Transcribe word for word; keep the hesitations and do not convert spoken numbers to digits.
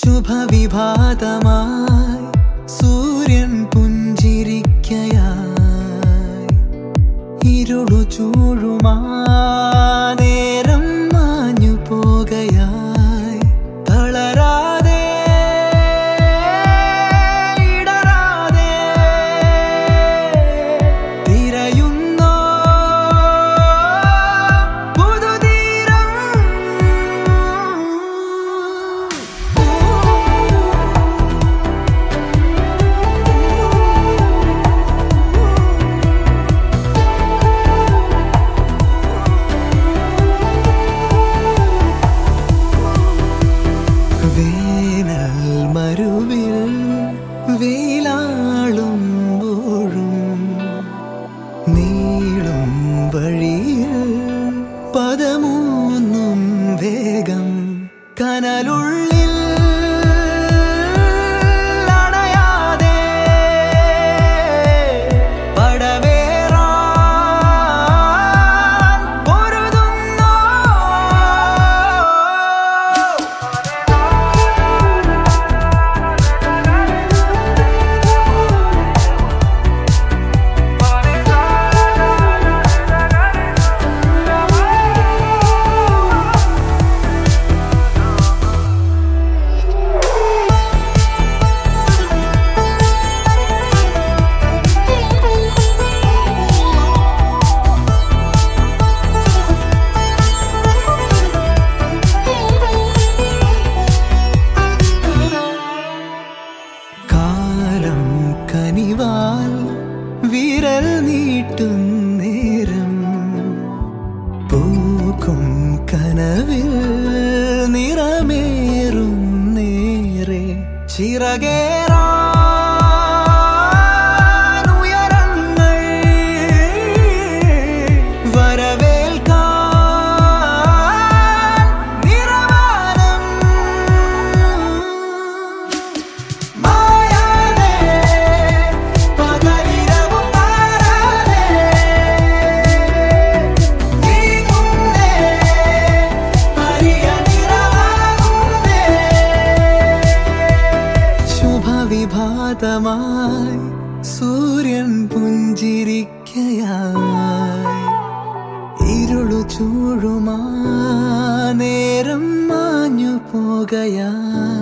ശുഭവിഭാതമായി സൂര്യൻ പുഞ്ചിരിക്കയായി ഇരുളു ചൂഴുമാ നേരം മാഞ്ഞു പോകയായി തളരാതെ ഇടറാതെ തിരയുന്നോ പുതുതീരം വേനൽ മരുവിൽ വെയിലാളുമ്പോഴും നീളും വഴിയിൽ പദമൂന്നും വേഗം കനലുള്ളിൽ അണയാതെ പടവേറാൻ പൊരുതുന്നോ കാലം കനിവാൽ വിരൽ നീട്ടും നേരം പൂക്കും കനവിൽ നിറമേറും നേരെ ചിറകേറാൻ ഉയരങ്ങൾ വരവേൽക്കാൻ നിറവാനം മായാതെ പകലിരവും മാറാതെ നീങ്ങുന്നേ ഹരിയ നിറവാകുന്നേ ശുഭവിഭാതമായി സൂര്യൻ പുഞ്ചിരിക്കയായി ഇരുളു ചൂഴുമാ നേരം മാഞ്ഞു പോകയായി